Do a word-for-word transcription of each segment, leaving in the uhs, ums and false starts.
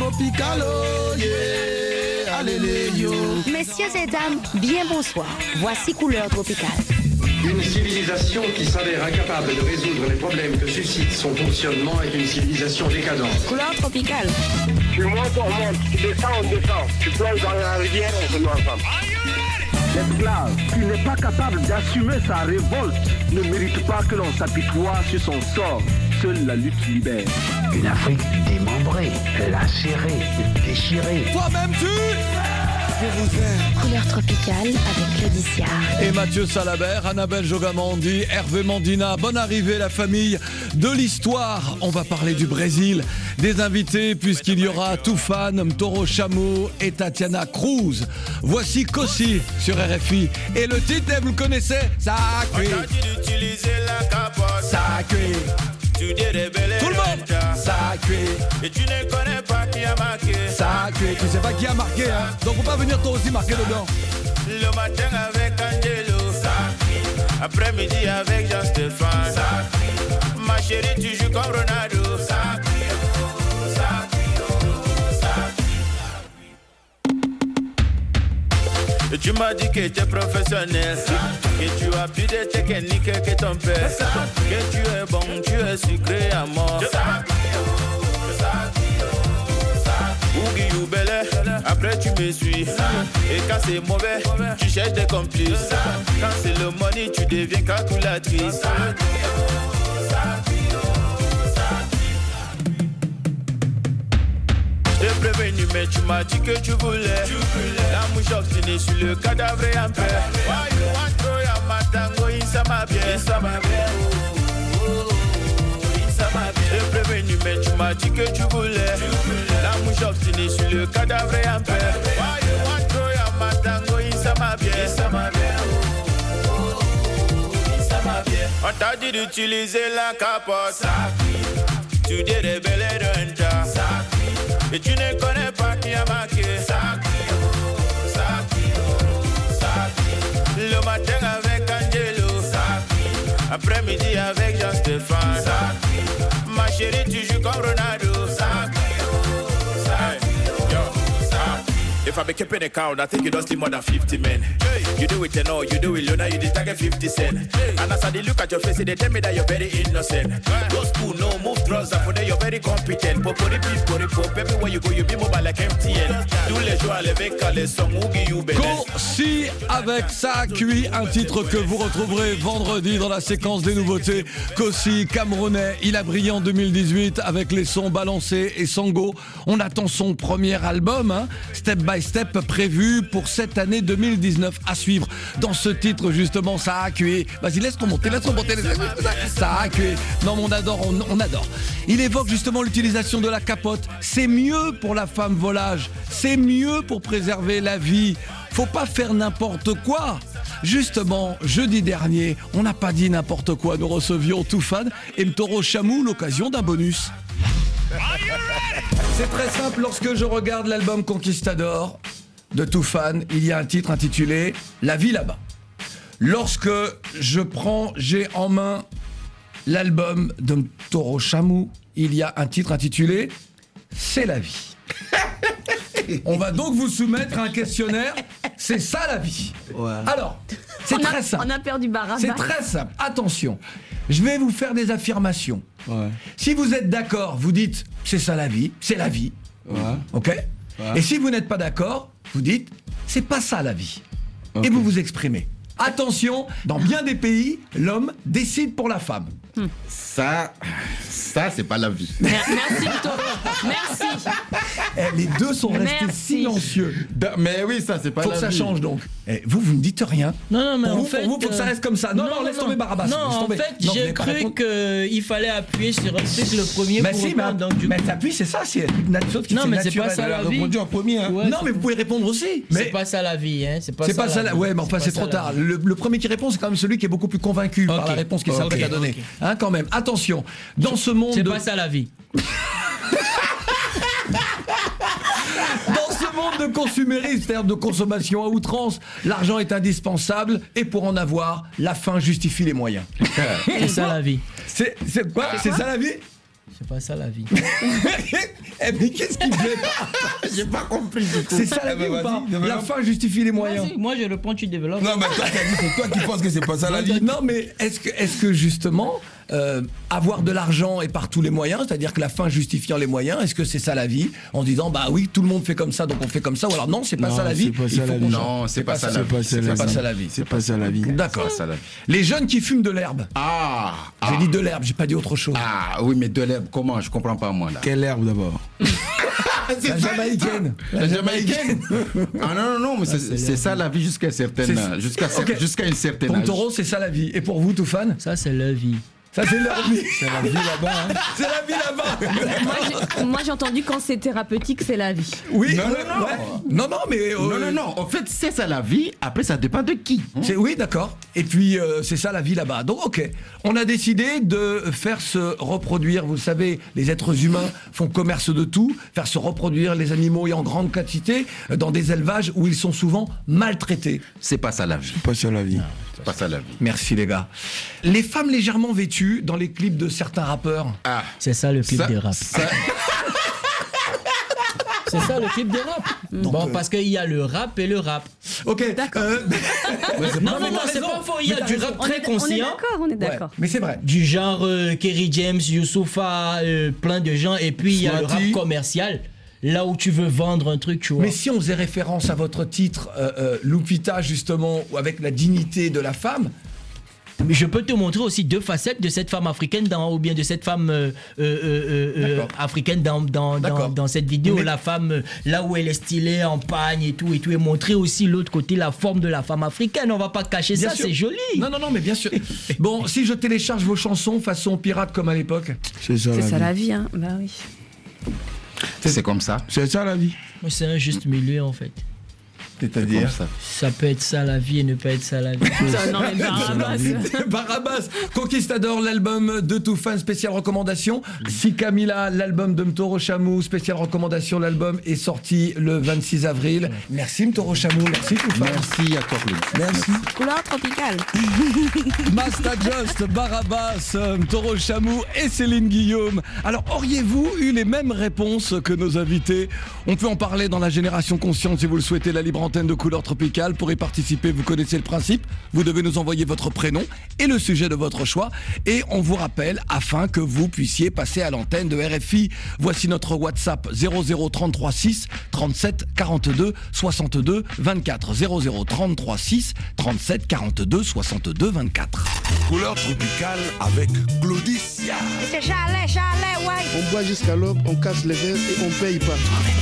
tropical, oh yeah, allez yo. Messieurs et dames, bien bonsoir. Voici Couleur Tropicale. Une civilisation qui s'avère incapable de résoudre les problèmes que suscite son fonctionnement est une civilisation décadente. Couleur Tropicale. Tu montes, on monte, tu descends, on descend. Tu plonges dans la rivière, on se met ensemble. L'esclave qui n'est pas capable d'assumer sa révolte ne mérite pas que l'on s'apitoie sur son sort. Seule la lutte libère. Une Afrique démembrée, lacérée, déchirée. Toi-même tu je vous aime. Couleur Tropicale avec Claudicia. Et Mathieu Salabert, Annabelle Jogamandi, Hervé Mandina. Bonne arrivée la famille de l'histoire. On va parler du Brésil, des invités puisqu'il y aura Toufan, Mtoro Chamou et Tatiana Cruz. Voici Kossi sur R F I. Et le titre, vous le connaissez? Ça a cuit. Ça a cuit. Tu dis révéler tout le monde. Ça a cuit. Et tu ne connais pas qui a marqué. Ça a cuit. Tu sais pas qui a marqué, hein. Donc faut pas venir toi aussi marquer dedans. Le matin avec Angelo. Ça cuit. Après-midi avec Jean-Stéphane. Ça cuit. Ma chérie, tu joues comme Ronaldo. Ça cuit. Ça cuit. Ça cuit. Et tu m'as dit que tu es professionnel. Que tu as plus de technique que ton père. Que tu es bon, tu es sucré à mort. Ougi ou Belé, après tu me suis. Et quand c'est mauvais, tu cherches des complices. Quand c'est le money, tu deviens calculatrice. Je t'ai prévenu, mais tu m'as dit que tu voulais. La mouche obstinée sur le cadavre et en paix. Why you want to ya matango, ça m'a bien, ça m'a bien. Je t'ai prévenu, mais tu m'as dit que tu voulais. La mouche obstinée sur le cadavre et en paix. Why you want to ya matango, ça m'a bien, ça m'a bien. Ça m'a bien. On t'a dit d'utiliser la capote. Tu dis révéler d'un tas. Et tu ne connais pas qui a marqué. Ça crie, ça crie, ça crie. Le matin avec Angelo. Ça crie. Après-midi avec Jean-Stéphane. Ça crie. Ma chérie, tu joues comme Ronaldo. Ça crie, ça crie. Yo, ça crie. If I be keeping a count, I think you don't see more than fifty men. Hey. You do it, you know, you do it, you know, you did target fifty cent. Hey. And as I look at your face, they tell me that you're very innocent. Hey. Go school, no, move drugs, and for that you're very competent. Popori, beef, pori, pop, everywhere you go, you be mobile like M T N. Tous les jours, avec les sons, Ougi, you belé. Kossi avec Ça cuit, un titre que vous retrouverez vendredi dans la séquence des nouveautés. Kossi, Camerounais, il a brillé en deux mille dix-huit avec les sons Balancé et Sango. On attend son premier album, hein, Step by Step, prévu pour cette année deux mille dix-neuf. À suivre dans ce titre justement, Ça a cuit. Vas-y, laisse-toi monter, laisse-toi monter. Ça a cuit. Non, mais on adore, on, on adore. Il évoque justement l'utilisation de la capote. C'est mieux pour la femme volage. C'est mieux pour préserver la vie. Faut pas faire n'importe quoi. Justement, jeudi dernier, on n'a pas dit n'importe quoi. Nous recevions Toufan et Mtoro Chamou, l'occasion d'un bonus. C'est très simple, lorsque je regarde l'album Conquistador de Toufan, il y a un titre intitulé La vie là-bas. Lorsque je prends, j'ai en main l'album de Mtoro Chamou, il y a un titre intitulé C'est la vie. On va donc vous soumettre un questionnaire. C'est ça la vie. Ouais. Alors, c'est on très a, simple. On a perdu Barabas. C'est très simple. Attention, je vais vous faire des affirmations. Ouais. Si vous êtes d'accord, vous dites c'est ça la vie, c'est la vie. Ouais. Ok. Ouais. Et si vous n'êtes pas d'accord, vous dites c'est pas ça la vie. Okay. Et vous vous exprimez. Attention, dans bien des pays, l'homme décide pour la femme. Hmm. Ça, ça c'est pas la vie. Merci Mtoro. Merci. Eh, les deux sont restés Merci. silencieux. Mais oui, ça c'est pas faut la vie. Faut que ça change donc. Eh, vous, vous ne dites rien. Non, non, mais pour en vous, fait, pour vous, faut que ça reste comme ça. Non, non, non laisse non. tomber Barabas. Non, en tomber. fait, non, j'ai cru qu'il fallait appuyer sur un truc le premier mais pour si, répondre. Mais, donc, du mais coup... t'appuies, c'est ça, c'est sauf non, mais c'est pas ça la vie. répondu en premier. Hein. Ouais, non, mais vous pouvez répondre aussi. C'est mais... pas ça la vie, hein. C'est pas, c'est ça, pas ça. la La... Ouais, mais enfin, c'est, c'est trop tard. Le, le premier qui répond, c'est quand même celui qui est beaucoup plus convaincu okay. par la réponse qu'il s'apprête okay. à donner. Okay. Hein, quand même. Attention. Dans ce monde. C'est de... pas ça la vie. Dans ce monde de consumérisme, c'est-à-dire de consommation à outrance, l'argent est indispensable et pour en avoir, la fin justifie les moyens. C'est ça la vie. C'est, c'est quoi c'est, c'est ça la vie. C'est pas ça la vie. Eh mais qu'est-ce qui plaît pas? J'ai pas compris du coup. C'est ça la Eh vie ben, ou pas? vas-y, développe. La fin justifie les moyens. Vas-y, moi je réponds, tu développes. Non, mais toi, t'as dit, c'est toi qui penses que c'est pas ça la vie. Non, mais est-ce que, est-ce que justement, euh, avoir de l'argent et par tous les moyens, c'est-à-dire que la fin justifiant les moyens, est-ce que c'est ça la vie? En disant, bah oui, tout le monde fait comme ça, donc on fait comme ça, ou alors non, c'est pas Non, ça la vie. c'est pas il ça faut la qu'on vie. change. Non, c'est pas ça la vie. C'est pas ça la vie. C'est pas ça la vie. D'accord. C'est pas ça la vie. Les jeunes qui fument de l'herbe. Ah, ah. J'ai dit de l'herbe, j'ai pas dit autre chose. Ah oui, mais de l'herbe, comment? Je comprends pas moi là. Quelle herbe d'abord? La jamaïcaine. La jamaïcaine. Ah non, non, non, mais c'est c'est ça la vie jusqu'à certaines, C'est- jusqu'à cer- Ok. jusqu'à une certaine Pour âge. Taureau, c'est ça la vie. Et pour vous, Toufan? Ça, c'est leur vie. Ça, c'est leur vie. C'est la vie là-bas. Hein. C'est la vie là-bas. Moi, j'ai- Moi, j'ai entendu quand c'est thérapeutique, c'est la vie. Oui, Non, ouais, non, non. ouais. Non, non, mais. euh, Non, non, non. En fait, c'est ça la vie. Après, ça dépend de qui. C'est- oui, d'accord. Et puis, euh, c'est ça la vie là-bas. Donc, ok. On a décidé de faire se reproduire. Vous le savez, les êtres humains font commerce de tout. Faire se reproduire les animaux et en grande quantité euh, dans des élevages où ils sont souvent maltraités. C'est pas ça la vie. C'est pas ça la vie. C'est pas ça la vie. Merci, les gars. Les femmes légèrement vêtues dans les clips de certains rappeurs. Ah, C'est ça le clip ça, de rap. ça- C'est ça le clip de rap. Bon, parce qu'il y a le rap et le rap. Ok. D'accord. euh, Non, non, mais non, t'as c'est raison. pas faux. Il y Mais a t'as du raison. rap On très est, on est conscient. d'accord, on est ouais, d'accord. mais c'est vrai. Du genre euh, Kerry James, Youssoufa, euh, plein de gens. Et puis il y a le rap Swati. commercial. Là où tu veux vendre un truc, tu vois. Mais si on faisait référence à votre titre, euh, euh, Lupita, justement, ou avec la dignité de la femme, Mais je peux te montrer aussi deux facettes de cette femme africaine dans, ou bien de cette femme euh, euh, euh, euh, D'accord. africaine dans, dans, D'accord. dans, dans cette vidéo. Mais- La femme, euh, là où elle est stylée en pagne et tout, et tout, et montrer aussi l'autre côté, la forme de la femme africaine. On va pas cacher bien ça, sûr. c'est joli. Non, non, non, mais bien sûr. Bon, si je télécharge vos chansons façon pirate comme à l'époque. C'est ça C'est la ça vie. la vie, hein. Bah oui. c'est comme ça. C'est ça la vie. C'est un juste milieu en fait. C'est comme ça. Ça peut être ça la vie et ne pas être ça la vie. Ça, non, mais Barabas. Barabas, Conquistador, l'album de Toufan, spéciale recommandation. Si Camila, l'album de Mtoro Chamou, spéciale recommandation. L'album est sorti le vingt-six avril. Merci Mtoro Chamou, merci Toufan. Merci à toi, Claude. Merci. Couleur tropicale. Master Just, Barabas, Mtoro Chamou et Céline Guillaume. Alors, auriez-vous eu les mêmes réponses que nos invités? On peut en parler dans la Génération Consciente si vous le souhaitez, la libre antenne de Couleur Tropicale. Pour y participer, vous connaissez le principe. Vous devez nous envoyer votre prénom et le sujet de votre choix. Et on vous rappelle, afin que vous puissiez passer à l'antenne de R F I. Voici notre WhatsApp zéro zéro trente-trois six trente-sept quarante-deux soixante-deux vingt-quatre. zéro zéro trente-trois six trente-sept quarante-deux soixante-deux vingt-quatre. Couleur tropicale avec Claudicia. C'est chalet, chalet, ouais. On boit jusqu'à l'aube, on casse les verres et on paye pas.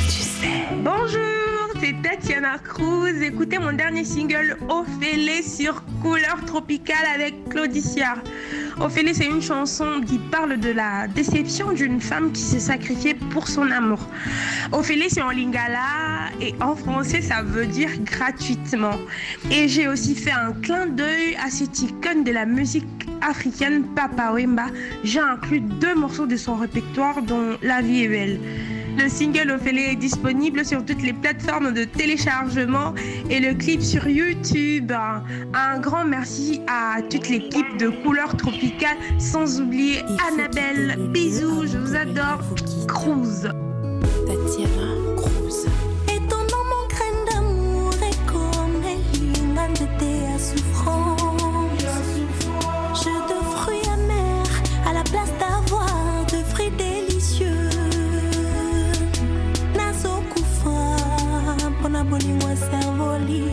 Bonjour, c'est Tatiana Cruz. Écoutez mon dernier single Ophélie sur Couleur Tropicale avec Claudicia. Ophélie, c'est une chanson qui parle de la déception d'une femme qui s'est sacrifiée pour son amour. Ophélie, c'est en lingala et en français, ça veut dire gratuitement. Et j'ai aussi fait un clin d'œil à cette icône de la musique africaine, Papa Wemba. J'ai inclus deux morceaux de son répertoire, dont La vie est belle. Le single Ophélie est disponible sur toutes les plateformes de téléchargement et le clip sur YouTube. Un grand merci à toute l'équipe de Couleur Tropicale, sans oublier Annabelle. Bisous, je vous adore. Cruz. Tatiana Cruz. Étonnant mon grain d'amour et comme les de à souffrance. Je de fruits amers à la place d'avoir de fruits délicieux. Bolingo servoli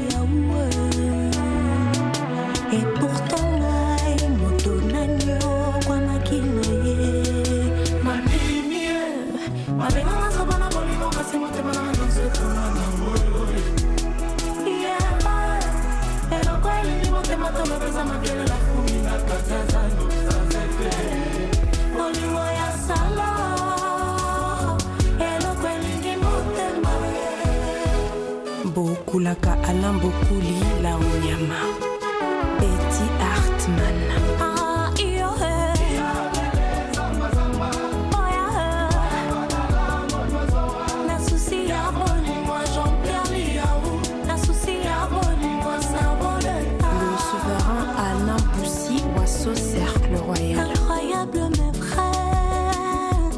et pourtant ai moto nanyo kwa makino ye mami mieux ma venga so bana bolingo kasi mote bana no so yeah et lo kwa li mote mato me pesa makele la kumina kataza no sa se bolingo ya sala et lo kwa li mote Bokulaka Alain Bokuli la Onyama Betty Hartmann. Ah, yo, hey. Oh, yeah, hey. Na souci ya boni, moi Jean-Pierre Liaou. Na souci ya boni, moi Savonne. Le souverain Alain Boussy, Oiseau Cercle Royal. Incroyable mes frères.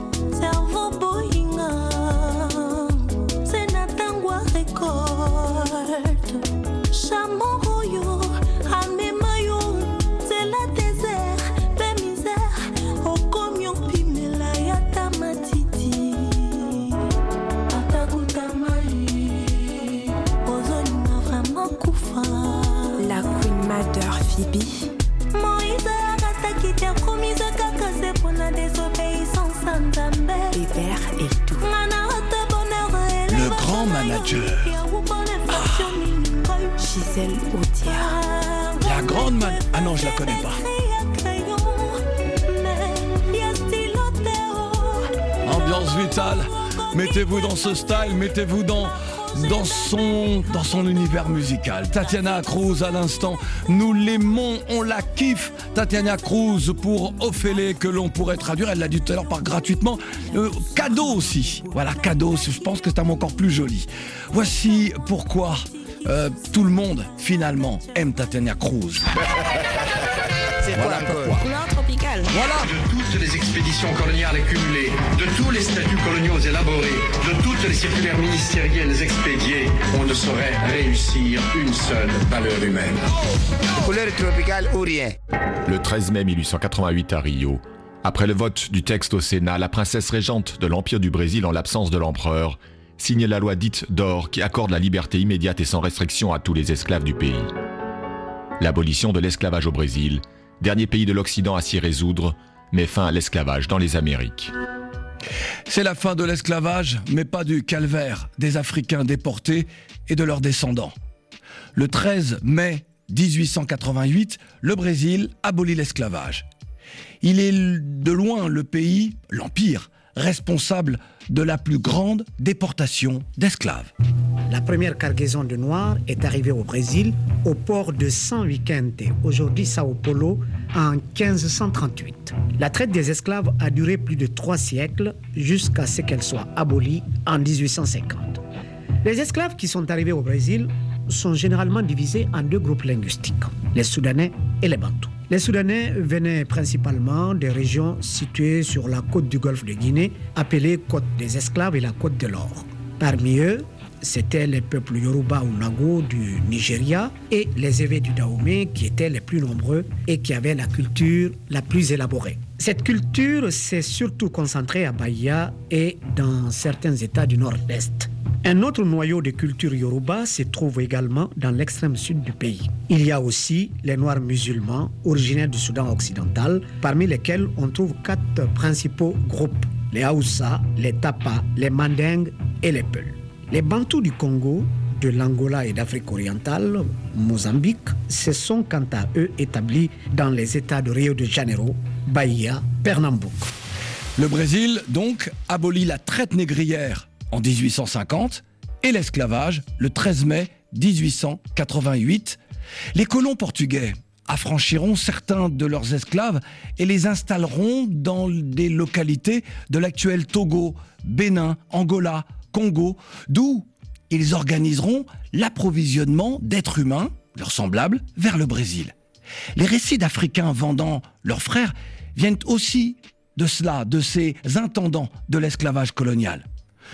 l'hiver est doux. Le grand manager. Ah. Gisèle Audiard. La grande man... Ah non, je la connais pas. Ambiance vitale. Mettez-vous dans ce style, mettez-vous dans, dans, son, dans son univers musical. Tatiana Cruz à l'instant, nous l'aimons, on la kiffe. Tatiana Cruz pour Ophélie, que l'on pourrait traduire, elle l'a dit tout à l'heure par gratuitement. Euh, cadeau aussi, voilà, cadeau, je pense que c'est un mot encore plus joli. Voici pourquoi euh, tout le monde finalement aime Tatiana Cruz. C'est voilà quoi pourquoi. Couleur tropicale. Voilà. De toutes les expéditions coloniales cumulées, de tous les statuts coloniaux élaborés, de toutes les circulaires ministérielles expédiées, on ne saurait réussir une seule valeur humaine. Couleur tropicale ou rien. Le treize mai mille huit cent quatre-vingt-huit à Rio, après le vote du texte au Sénat, la princesse régente de l'Empire du Brésil en l'absence de l'empereur signe la loi dite d'or qui accorde la liberté immédiate et sans restriction à tous les esclaves du pays. L'abolition de l'esclavage au Brésil, dernier pays de l'Occident à s'y résoudre, met fin à l'esclavage dans les Amériques. C'est la fin de l'esclavage, mais pas du calvaire des Africains déportés et de leurs descendants. Le treize mai dix-huit cent quatre-vingt-huit, le Brésil abolit l'esclavage. Il est de loin le pays, l'Empire, responsable de la plus grande déportation d'esclaves. La première cargaison de Noirs est arrivée au Brésil, au port de São Vicente, aujourd'hui Sao Paulo, en quinze cent trente-huit. La traite des esclaves a duré plus de trois siècles, jusqu'à ce qu'elle soit abolie en dix-huit cent cinquante. Les esclaves qui sont arrivés au Brésil sont généralement divisés en deux groupes linguistiques, les Soudanais et les Bantous. Les Soudanais venaient principalement des régions situées sur la côte du golfe de Guinée, appelée côte des esclaves et la côte de l'or. Parmi eux, c'étaient les peuples Yoruba ou Nago du Nigeria et les Ewe du Dahomey qui étaient les plus nombreux et qui avaient la culture la plus élaborée. Cette culture s'est surtout concentrée à Bahia et dans certains États du nord-est. Un autre noyau de culture Yoruba se trouve également dans l'extrême sud du pays. Il y a aussi les Noirs musulmans originaires du Soudan occidental, parmi lesquels on trouve quatre principaux groupes, les Haoussa, les Tapa, les Mandingues et les Peuls. Les Bantous du Congo, de l'Angola et d'Afrique orientale, Mozambique, se sont quant à eux établis dans les États de Rio de Janeiro, Bahia, Pernambuco. Le Brésil, donc, abolit la traite négrière en dix-huit cent cinquante et l'esclavage le treize mai dix-huit cent quatre-vingt-huit. Les colons portugais affranchiront certains de leurs esclaves et les installeront dans des localités de l'actuel Togo, Bénin, Angola, Congo, d'où ils organiseront l'approvisionnement d'êtres humains, leurs semblables, vers le Brésil. Les récits d'Africains vendant leurs frères viennent aussi de cela, de ces intendants de l'esclavage colonial.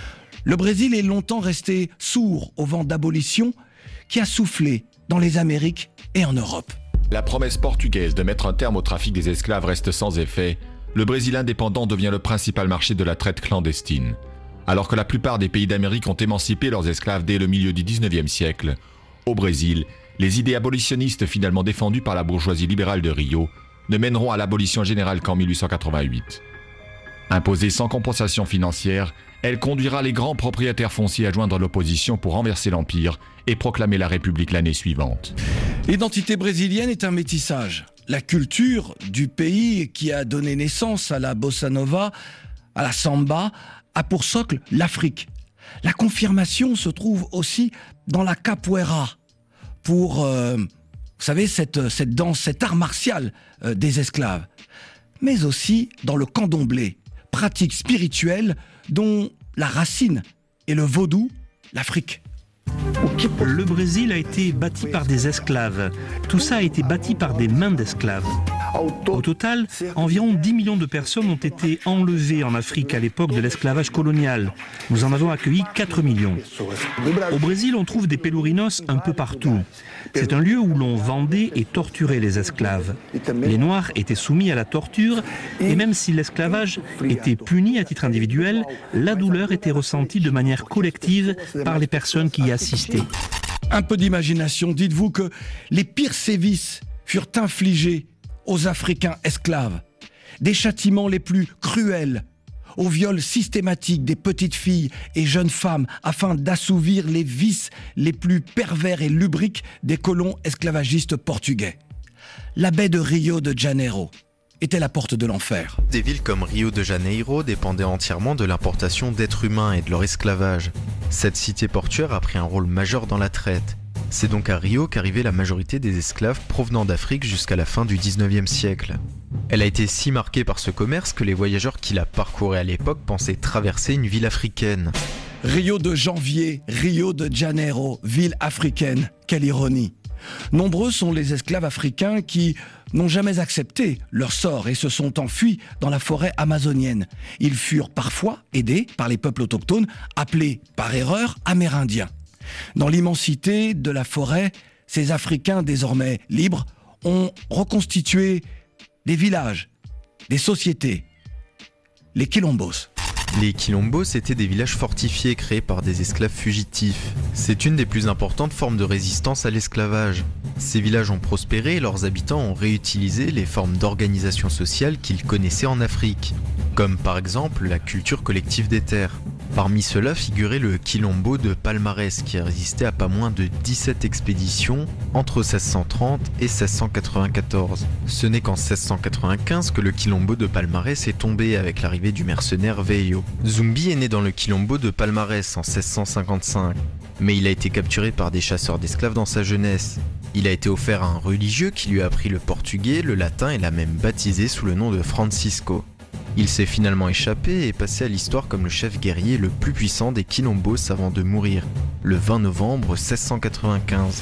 Le Brésil est longtemps resté sourd au vent d'abolition qui a soufflé dans les Amériques et en Europe. La promesse portugaise de mettre un terme au trafic des esclaves reste sans effet. Le Brésil indépendant devient le principal marché de la traite clandestine. Alors que la plupart des pays d'Amérique ont émancipé leurs esclaves dès le milieu du dix-neuvième siècle, au Brésil, les idées abolitionnistes finalement défendues par la bourgeoisie libérale de Rio ne mèneront à l'abolition générale qu'en mille huit cent quatre-vingt-huit. Imposée sans compensation financière, elle conduira les grands propriétaires fonciers à joindre l'opposition pour renverser l'Empire et proclamer la République l'année suivante. L'identité brésilienne est un métissage. La culture du pays qui a donné naissance à la bossa nova, à la samba, a pour socle l'Afrique. La confirmation se trouve aussi dans la capoeira, pour, euh, vous savez, cette, cette danse, cet art martial euh, des esclaves. Mais aussi dans le candomblé, pratique spirituelle dont la racine est le vaudou, l'Afrique. Le Brésil a été bâti par des esclaves. Tout ça a été bâti par des mains d'esclaves. Au total, environ dix millions de personnes ont été enlevées en Afrique à l'époque de l'esclavage colonial. Nous en avons accueilli quatre millions. Au Brésil, on trouve des pélorinos un peu partout. C'est un lieu où l'on vendait et torturait les esclaves. Les Noirs étaient soumis à la torture et même si l'esclavage était puni à titre individuel, la douleur était ressentie de manière collective par les personnes qui y assistaient. Un peu d'imagination, dites-vous que les pires sévices furent infligés aux Africains esclaves, des châtiments les plus cruels, au viol systématique des petites filles et jeunes femmes afin d'assouvir les vices les plus pervers et lubriques des colons esclavagistes portugais. La baie de Rio de Janeiro était la porte de l'enfer. Des villes comme Rio de Janeiro dépendaient entièrement de l'importation d'êtres humains et de leur esclavage. Cette cité portuaire a pris un rôle majeur dans la traite. C'est donc à Rio qu'arrivait la majorité des esclaves provenant d'Afrique jusqu'à la fin du dix-neuvième siècle. Elle a été si marquée par ce commerce que les voyageurs qui la parcouraient à l'époque pensaient traverser une ville africaine. Rio de Janvier, Rio de Janeiro, ville africaine, quelle ironie. Nombreux sont les esclaves africains qui n'ont jamais accepté leur sort et se sont enfuis dans la forêt amazonienne. Ils furent parfois aidés par les peuples autochtones, appelés par erreur Amérindiens. Dans l'immensité de la forêt, ces Africains désormais libres ont reconstitué des villages, des sociétés, les quilombos. Les quilombos étaient des villages fortifiés créés par des esclaves fugitifs. C'est une des plus importantes formes de résistance à l'esclavage. Ces villages ont prospéré et leurs habitants ont réutilisé les formes d'organisation sociale qu'ils connaissaient en Afrique, comme par exemple la culture collective des terres. Parmi ceux-là figurait le quilombo de Palmarès qui a résisté à pas moins de dix-sept expéditions entre seize cent trente et seize cent quatre-vingt-quatorze. Ce n'est qu'en seize cent quatre-vingt-quinze que le quilombo de Palmarès est tombé avec l'arrivée du mercenaire Veio. Zumbi est né dans le quilombo de Palmarès en seize cent cinquante-cinq, mais il a été capturé par des chasseurs d'esclaves dans sa jeunesse. Il a été offert à un religieux qui lui a appris le portugais, le latin et l'a même baptisé sous le nom de Francisco. Il s'est finalement échappé et est passé à l'histoire comme le chef guerrier le plus puissant des quilombos avant de mourir, le vingt novembre seize cent quatre-vingt-quinze.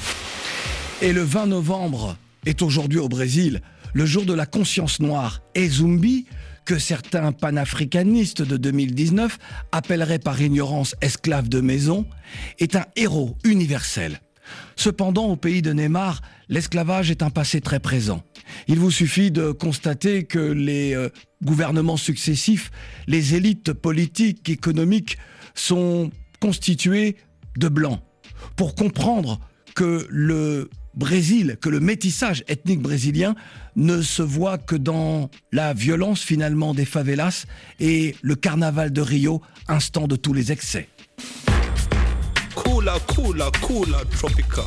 Et le vingt novembre est aujourd'hui au Brésil, le jour de la conscience noire. Et Zumbi, que certains panafricanistes de deux mille dix-neuf appelleraient par ignorance esclave de maison, est un héros universel. Cependant, au pays de Neymar, l'esclavage est un passé très présent. Il vous suffit de constater que les euh, gouvernements successifs, les élites politiques, économiques sont constituées de blancs. Pour comprendre que le Brésil, que le métissage ethnique brésilien ne se voit que dans la violence finalement des favelas et le carnaval de Rio, instant de tous les excès. Coola, coola, coola, tropical.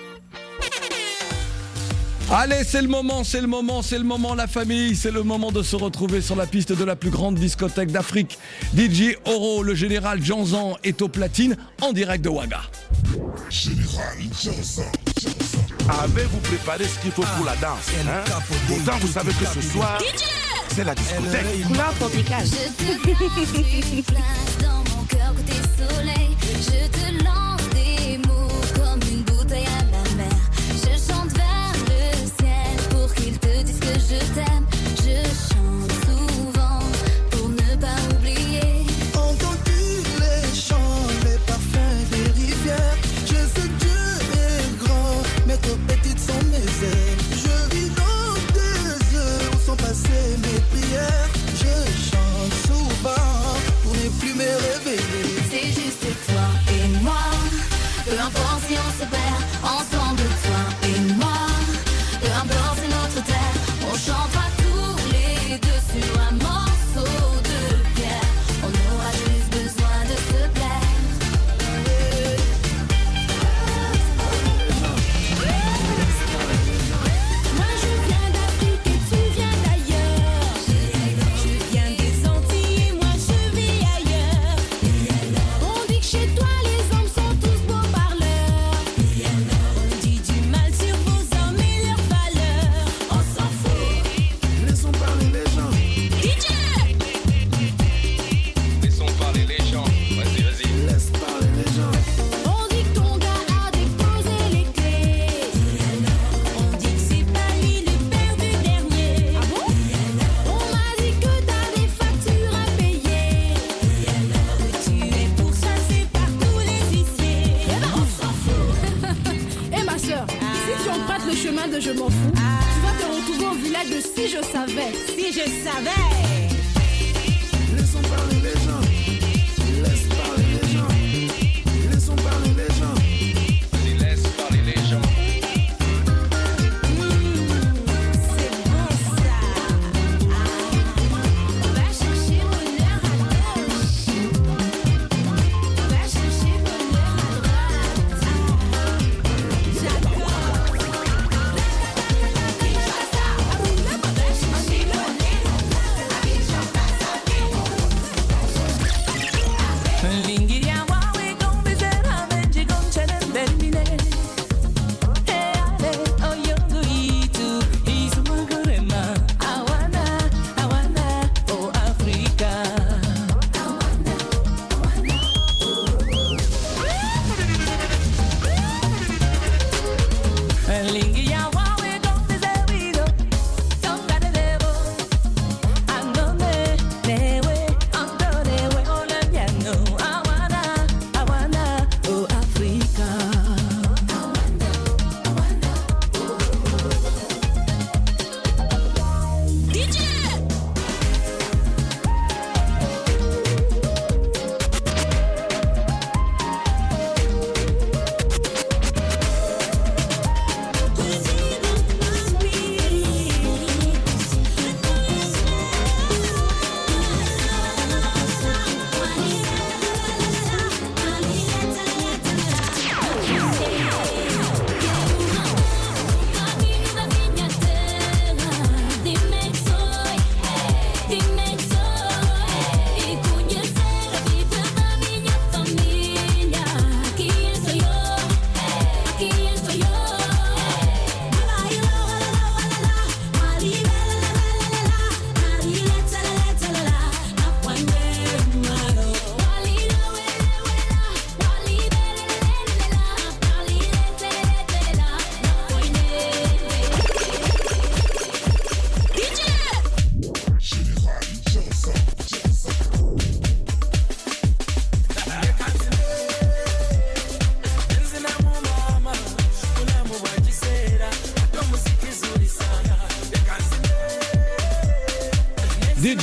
Allez, c'est le moment, c'est le moment, c'est le moment, la famille, c'est le moment de se retrouver sur la piste de la plus grande discothèque d'Afrique. D J Oro, le général Janzan est au platine en direct de Ouaga. Général Janzan, avez-vous préparé ce qu'il faut pour la danse, hein? Pourtant, vous savez que ce soir, c'est la discothèque. Couleur tropicale. Je te une place dans mon cœur côté soleil. Je te lance des mots comme une bouteille à la mer. Je chante vers le ciel pour qu'il te dise que je t'aime. Je chante souvent pour ne pas oublier. Entends-tu les chants, les parfums des rivières? Je sais que Dieu est grand, mais trop petites sont mes ailes. Je vis dans tes yeux où sont passées mes prières. Je chante souvent pour ne plus me réveiller. C'est juste toi et moi. Peu importe si on se perd, ensemble toi et moi. Peu importe c'est notre terre, on chantera tous les deux sur un morceau de pierre. On aura juste besoin de se plaire. Moi je viens d'Afrique et tu viens d'ailleurs. Je viens des Antilles et moi je vis ailleurs. On dit que chez toi les hommes sont tous beaux parleurs. On dit du mal sur vos hommes et leurs valeurs. On s'en fout. Laissons parler les gens. D J Laissons parler les gens. Vas-y, vas-y. Laisse parler les gens. On dit que ton gars a déposé les clés. On dit que c'est pas lui le père du dernier. Ah bon? On m'a dit que t'as des factures à payer. Que tu es pourchassé par tous les huissiers. Eh ben on s'en fout. Eh ma soeur, si tu empruntes le chemin de je m'en fous, tu vas te retrouver au village de si je savais. Si je savais. Laissons parler les gens. Laisse parler les gens. Laissons parler les gens. Vas-y, laisse parler les gens. C'est bon ça. On va chercher bonheur à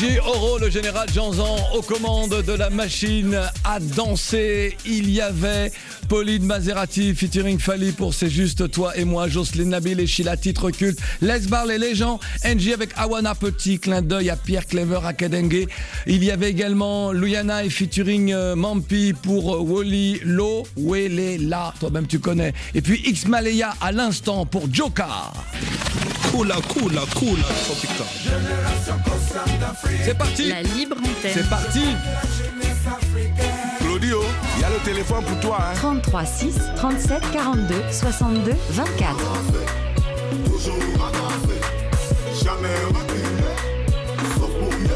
Kenji Oro, le général Janzan, aux commandes de la machine à danser. Il y avait Pauline Maserati featuring Fali pour C'est juste toi et moi, Jocelyne Nabil et Sheila, titre culte, Les Barles les gens, Angie avec Awana, petit clin d'œil à Pierre Clever à Kadengue. Il y avait également Luyana et featuring euh, Mampi pour euh, Woli Lo, Wele La, toi-même tu connais. Et puis X Malaya à l'instant pour Joka. Coula, coula, coula, tropical. C'est parti. La libre antenne. C'est parti. Claudio, il y a le téléphone pour toi. Hein. trente-trois six trente-sept quarante-deux soixante-deux vingt-quatre. Toujours avancer, jamais reculer, sauf pour mieux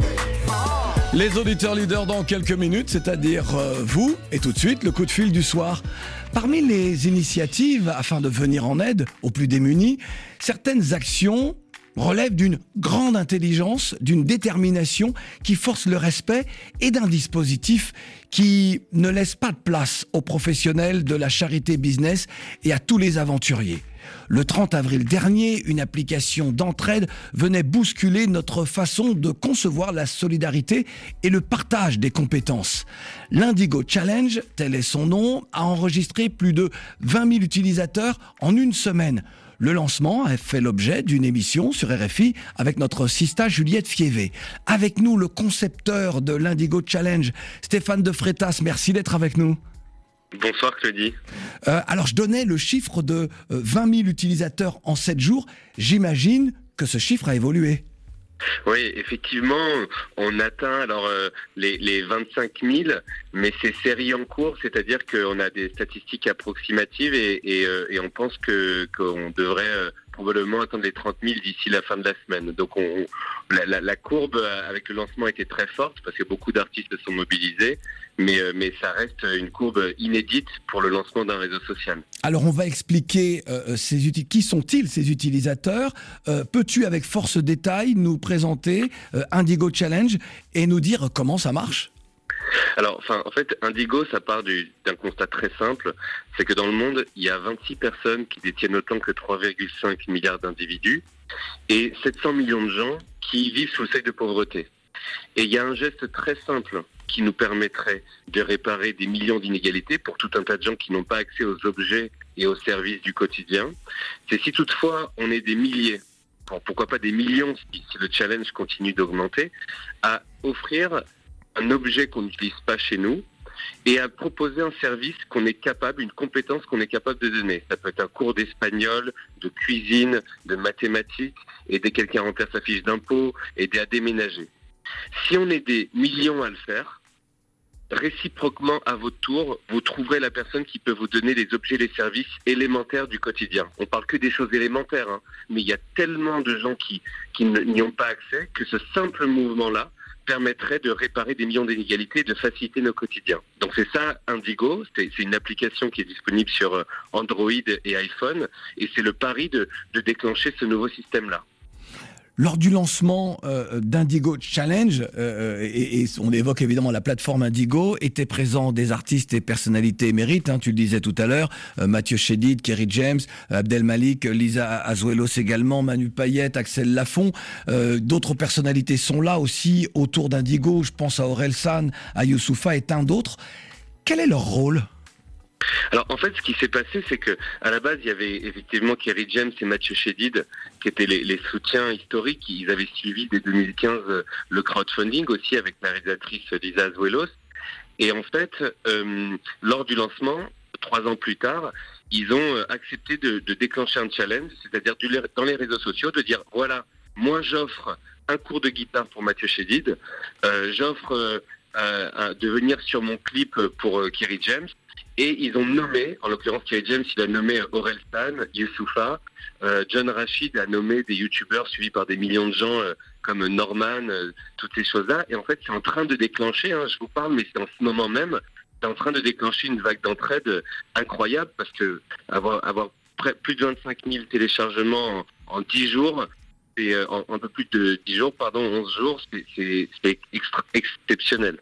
sonner. Les auditeurs leaders dans quelques minutes, c'est-à-dire euh, vous, et tout de suite le coup de fil du soir. Parmi les initiatives afin de venir en aide aux plus démunis, certaines actions relèvent d'une grande intelligence, d'une détermination qui force le respect et d'un dispositif qui ne laisse pas de place aux professionnels de la charité business et à tous les aventuriers. Le trente avril dernier, une application d'entraide venait bousculer notre façon de concevoir la solidarité et le partage des compétences. L'Indigo Challenge, tel est son nom, a enregistré plus de vingt mille utilisateurs en une semaine. Le lancement a fait l'objet d'une émission sur R F I avec notre sista Juliette Fievé. Avec nous, le concepteur de l'Indigo Challenge, Stéphane de Freitas. Merci d'être avec nous. Bonsoir Claudie. Euh, alors je donnais le chiffre de euh, vingt mille utilisateurs en sept jours. J'imagine que ce chiffre a évolué. Oui, effectivement, on atteint alors euh, les, les vingt-cinq mille, mais c'est série en cours, c'est-à-dire qu'on a des statistiques approximatives et, et, euh, et on pense que qu'on devrait euh, probablement atteindre les trente mille d'ici la fin de la semaine. Donc on, la, la, la courbe avec le lancement était très forte parce que beaucoup d'artistes se sont mobilisés, mais, euh, mais ça reste une courbe inédite pour le lancement d'un réseau social. Alors on va expliquer euh, ces uti- qui sont-ils ces utilisateurs. Euh, peux-tu avec force détail nous présenter euh, Indigo Challenge et nous dire comment ça marche ? Alors, enfin, en fait, Indigo, ça part du, d'un constat très simple, c'est que dans le monde, il y a vingt-six personnes qui détiennent autant que trois virgule cinq milliards d'individus et sept cents millions de gens qui vivent sous le seuil de pauvreté. Et il y a un geste très simple qui nous permettrait de réparer des millions d'inégalités pour tout un tas de gens qui n'ont pas accès aux objets et aux services du quotidien. C'est si toutefois on est des milliers, pourquoi pas des millions si, si le challenge continue d'augmenter, à offrir un objet qu'on n'utilise pas chez nous et à proposer un service qu'on est capable, une compétence qu'on est capable de donner. Ça peut être un cours d'espagnol, de cuisine, de mathématiques, aider quelqu'un à remplir sa fiche d'impôt, aider à déménager. Si on est des millions à le faire, réciproquement à votre tour, vous trouverez la personne qui peut vous donner les objets, les services élémentaires du quotidien. On parle que des choses élémentaires, hein, mais il y a tellement de gens qui, qui n'y ont pas accès que ce simple mouvement-là permettrait de réparer des millions d'inégalités et de faciliter nos quotidiens. Donc c'est ça Indigo, c'est, c'est une application qui est disponible sur Android et iPhone et c'est le pari de, de déclencher ce nouveau système-là. Lors du lancement euh, d'Indigo Challenge, euh, et, et on évoque évidemment la plateforme Indigo, étaient présents des artistes et personnalités émérites, hein, tu le disais tout à l'heure, euh, Mathieu Chédid, Kerry James, Abdel Malik, Lisa Azuelos également, Manu Payette, Axel Lafont. Euh, d'autres personnalités sont là aussi autour d'Indigo, je pense à Aurel San, à Youssoufa et tant d'autres. Quel est leur rôle ? Alors en fait, ce qui s'est passé, c'est que à la base, il y avait effectivement Kerry James et Mathieu Chédid qui étaient les, les soutiens historiques. Ils avaient suivi dès deux mille quinze le crowdfunding aussi avec la réalisatrice Lisa Azuelos. Et en fait, euh, lors du lancement, trois ans plus tard, ils ont accepté de, de déclencher un challenge, c'est-à-dire du, dans les réseaux sociaux, de dire voilà, moi j'offre un cours de guitare pour Mathieu Chédid, euh, j'offre euh, euh, de venir sur mon clip pour euh, Kerry James. Et ils ont nommé, en l'occurrence Kerry James, il a nommé Aurel San, Youssoufa, euh, John Rachid a nommé des youtubeurs suivis par des millions de gens euh, comme Norman, euh, toutes ces choses-là. Et en fait, c'est en train de déclencher, hein, je vous parle, mais c'est en ce moment même, c'est en train de déclencher une vague d'entraide euh, incroyable parce que avoir, avoir près, plus de vingt-cinq mille téléchargements en, en dix jours, c'est, euh, en un peu plus de dix jours, pardon, onze jours, c'est, c'est, c'est extra, exceptionnel.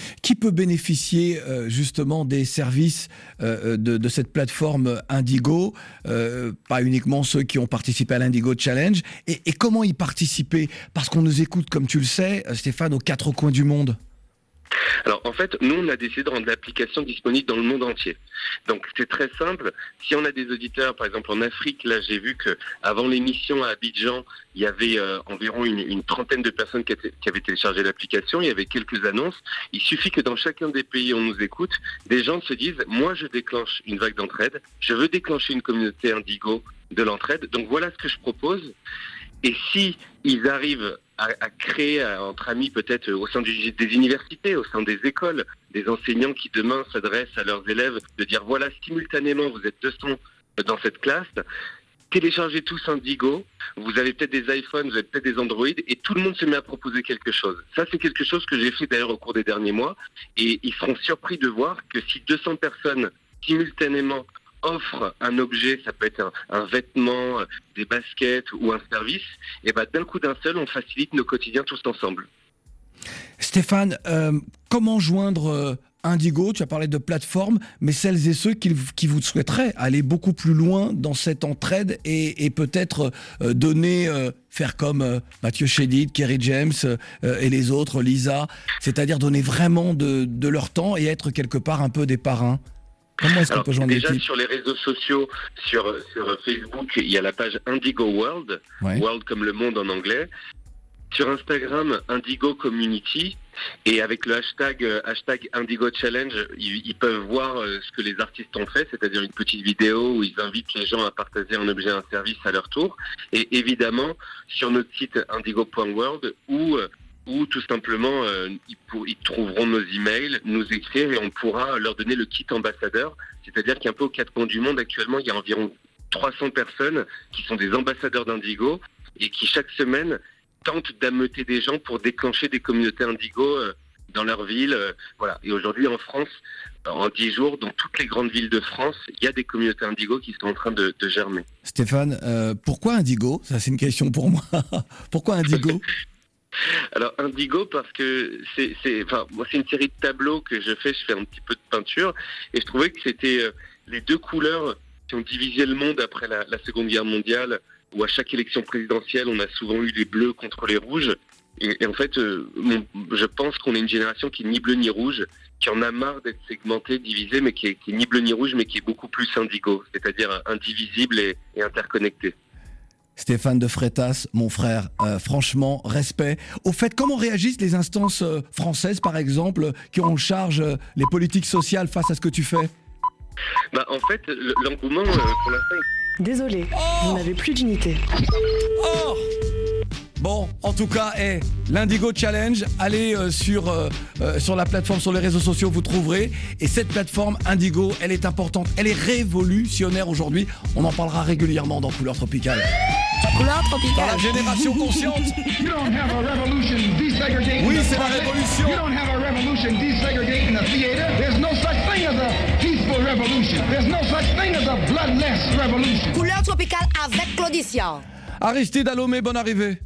Qui peut bénéficier euh, justement des services euh, de, de cette plateforme Indigo, euh, pas uniquement ceux qui ont participé à l'Indigo Challenge, et, et comment y participer? Parce qu'on nous écoute, comme tu le sais, Stéphane, aux quatre coins du monde. Alors en fait, nous on a décidé de rendre l'application disponible dans le monde entier. Donc c'est très simple. Si on a des auditeurs, par exemple en Afrique, là j'ai vu que avant l'émission à Abidjan, il y avait euh, environ une, une trentaine de personnes qui, étaient, qui avaient téléchargé l'application. Il y avait quelques annonces. Il suffit que dans chacun des pays où on nous écoute, des gens se disent « Moi je déclenche une vague d'entraide, je veux déclencher une communauté Indigo de l'entraide. Donc voilà ce que je propose. » Et si ils arrivent à, à créer à, entre amis peut-être au sein du, des universités, au sein des écoles, des enseignants qui demain s'adressent à leurs élèves, de dire voilà, simultanément vous êtes deux cents dans cette classe, téléchargez tous Indigo, vous avez peut-être des iPhones, vous avez peut-être des Android, et tout le monde se met à proposer quelque chose. Ça c'est quelque chose que j'ai fait d'ailleurs au cours des derniers mois, et ils seront surpris de voir que si deux cents personnes simultanément offre un objet, ça peut être un, un vêtement, des baskets ou un service, et ben d'un coup d'un seul, on facilite nos quotidiens tous ensemble. Stéphane, euh, comment joindre euh, Indigo? Tu as parlé de plateforme, mais celles et ceux qui, qui vous souhaiteraient aller beaucoup plus loin dans cette entraide et, et peut-être euh, donner, euh, faire comme euh, Mathieu Chédid, Kerry James euh, et les autres, Lisa, c'est-à-dire donner vraiment de, de leur temps et être quelque part un peu des parrains. Comment est-ce qu'on peut joindre déjà l'équipe? Sur les réseaux sociaux, sur, sur Facebook, il y a la page Indigo World, ouais. World comme le monde en anglais. Sur Instagram, Indigo Community. Et avec le hashtag, hashtag Indigo Challenge, ils, ils peuvent voir ce que les artistes ont fait, c'est-à-dire une petite vidéo où ils invitent les gens à partager un objet, un service à leur tour. Et évidemment, sur notre site indigo point world, où... ou tout simplement, euh, ils, pour, ils trouveront nos emails, nous écrire et on pourra leur donner le kit ambassadeur. C'est-à-dire qu'un peu aux quatre coins du monde, actuellement, il y a environ trois cents personnes qui sont des ambassadeurs d'Indigo et qui, chaque semaine, tentent d'ameuter des gens pour déclencher des communautés Indigo euh, dans leur ville. Euh, voilà. Et aujourd'hui, en France, en dix jours, dans toutes les grandes villes de France, il y a des communautés Indigo qui sont en train de, de germer. Stéphane, euh, pourquoi Indigo? Ça, c'est une question pour moi. Pourquoi Indigo? Alors Indigo parce que c'est, c'est, enfin, moi c'est une série de tableaux que je fais, je fais un petit peu de peinture et je trouvais que c'était euh, les deux couleurs qui ont divisé le monde après la, la Seconde Guerre mondiale, où à chaque élection présidentielle on a souvent eu les bleus contre les rouges et, et en fait euh, mon, je pense qu'on est une génération qui est ni bleu ni rouge, qui en a marre d'être segmentée, divisée, mais qui est, qui est ni bleu ni rouge, mais qui est beaucoup plus Indigo, c'est-à-dire indivisible et, et interconnecté. Stéphane de Freitas, mon frère, euh, franchement, respect. Au fait, comment réagissent les instances euh, françaises, par exemple, qui ont en charge euh, les politiques sociales face à ce que tu fais? Bah, en fait, l'engouement, euh, pour l'instant... Désolé, oh vous n'avez plus d'unité. Oh Bon, en tout cas, hey, l'Indigo Challenge, allez euh, sur, euh, euh, sur la plateforme, sur les réseaux sociaux, vous trouverez. Et cette plateforme Indigo, elle est importante, elle est révolutionnaire aujourd'hui. On en parlera régulièrement dans Couleur Tropicale. Couleur Tropicale. Dans la génération consciente. Oui, c'est la révolution. Couleur Tropicale avec Claudicia. Aristide Alomé, bonne arrivée.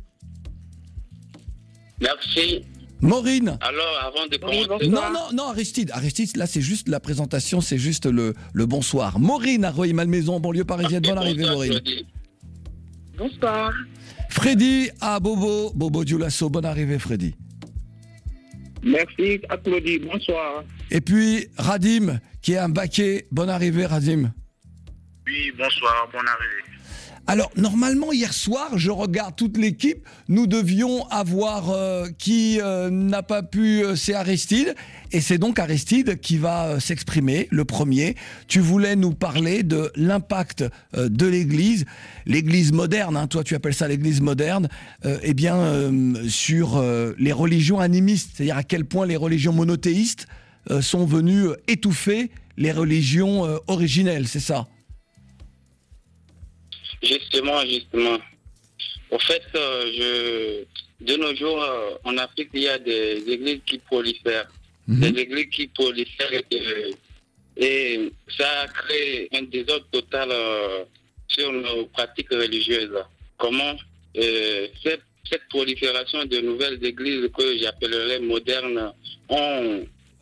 Merci. Maureen. Alors, avant de commencer... Non, non, non, Aristide. Aristide, là, c'est juste la présentation, c'est juste le, le bonsoir. Maureen à Rueil-Malmaison, banlieue parisienne. Bonne arrivée, Maureen. Bonsoir. Freddy à Bobo, Bobo Dioulasso. Bonne arrivée, Freddy. Merci, applaudis. Bonsoir. Et puis, Radim, qui est un baquet. Bonne arrivée, Radim. Oui, bonsoir, bonne arrivée. Alors, normalement, hier soir, je regarde toute l'équipe, nous devions avoir euh, qui euh, n'a pas pu, euh, c'est Aristide, et c'est donc Aristide qui va euh, s'exprimer, le premier. Tu voulais nous parler de l'impact euh, de l'Église, l'Église moderne, hein, toi tu appelles ça l'Église moderne, euh, eh bien, euh, sur euh, les religions animistes, c'est-à-dire à quel point les religions monothéistes euh, sont venues étouffer les religions euh, originelles, c'est ça ? Justement, justement. Au fait, euh, je, de nos jours, euh, en Afrique, il y a des églises qui prolifèrent. Mmh. Des églises qui prolifèrent et, et ça a créé un désordre total euh, sur nos pratiques religieuses. Comment euh, cette, cette prolifération de nouvelles églises que j'appellerais modernes ont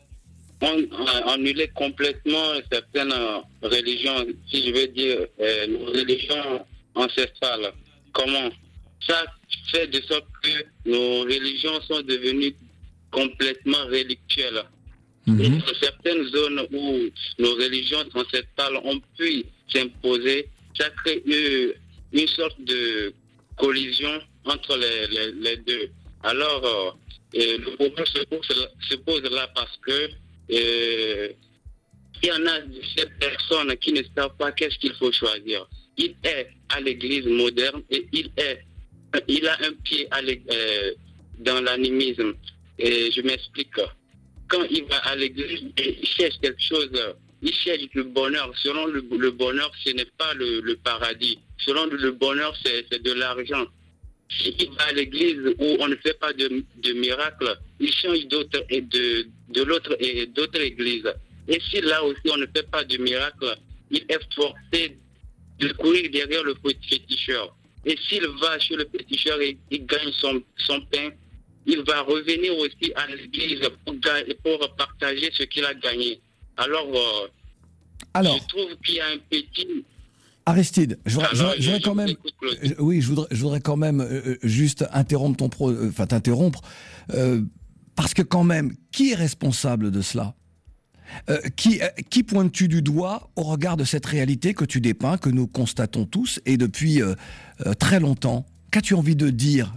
on a annulé complètement certaines religions, si je veux dire, euh, nos religions ancestrales. Comment? Ça fait de sorte que nos religions sont devenues complètement relictuelles. Mm-hmm. Et dans certaines zones où nos religions ancestrales ont pu s'imposer, ça crée une, une sorte de collision entre les, les, les deux. Alors, euh, et le problème se pose, se pose là parce que euh, il y en a ces personnes qui ne savent pas qu'est-ce qu'il faut choisir. Il est à l'église moderne et il est, il a un pied à euh, dans l'animisme. Et je m'explique. Quand il va à l'église, il cherche quelque chose, il cherche le bonheur. Selon le, le bonheur, ce n'est pas le, le paradis. Selon le, le bonheur, c'est de l'argent. S'il va à l'église où on ne fait pas de, de miracles, il change d'autres et de, de l'autre et d'autres églises. Et si là aussi on ne fait pas de miracles, il est forcé de courir derrière le féticheur. Et s'il va chez le féticheur et il gagne son, son pain, il va revenir aussi à l'église pour, pour partager ce qu'il a gagné. Alors, euh, Alors, je trouve qu'il y a un petit... Aristide, je voudrais, Alors, je, je voudrais je, quand même, je, oui, je voudrais, je voudrais quand même euh, juste interrompre ton pro, enfin euh, t'interrompre, euh, parce que quand même, qui est responsable de cela? euh, Qui, euh, qui pointes-tu du doigt au regard de cette réalité que tu dépeins, que nous constatons tous et depuis euh, euh, très longtemps? Qu'as-tu envie de dire?